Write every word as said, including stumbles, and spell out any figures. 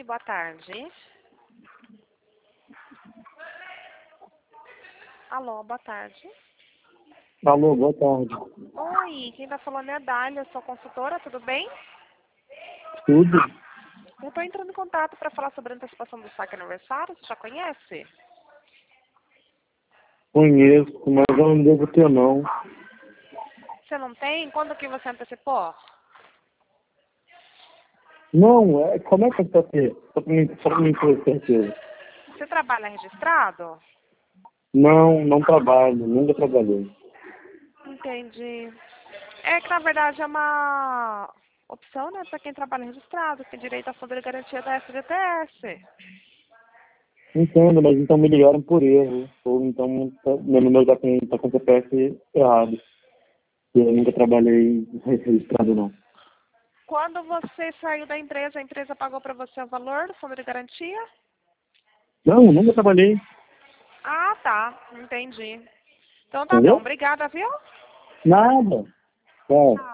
Oi, boa tarde. Alô, boa tarde. Alô, boa tarde. Oi, quem tá falando é a Dália, sou consultora, tudo bem? Tudo? Eu tô entrando em contato para falar sobre a antecipação do saque aniversário, você já conhece? Conheço, mas eu não devo ter não. Você não tem? Quando que você antecipou? Não, é, como é que é pra ter? Só pra mim, só pra mim ter certeza. Você trabalha registrado? Não, não trabalho, nunca trabalhei. Entendi. É que na verdade é uma opção, né, para quem trabalha registrado, tem direito à fundo de garantia da F G T S. Entendo, mas então me ligaram por erro. Ou então tá- meu número tá com, tá com C P F errado. E eu nunca trabalhei registrado não. Quando você saiu da empresa, a empresa pagou para você o valor do fundo de garantia? Não, nunca trabalhei. Ah, tá. Entendi. Então tá bom. Entendeu? Obrigada, viu? Nada. É.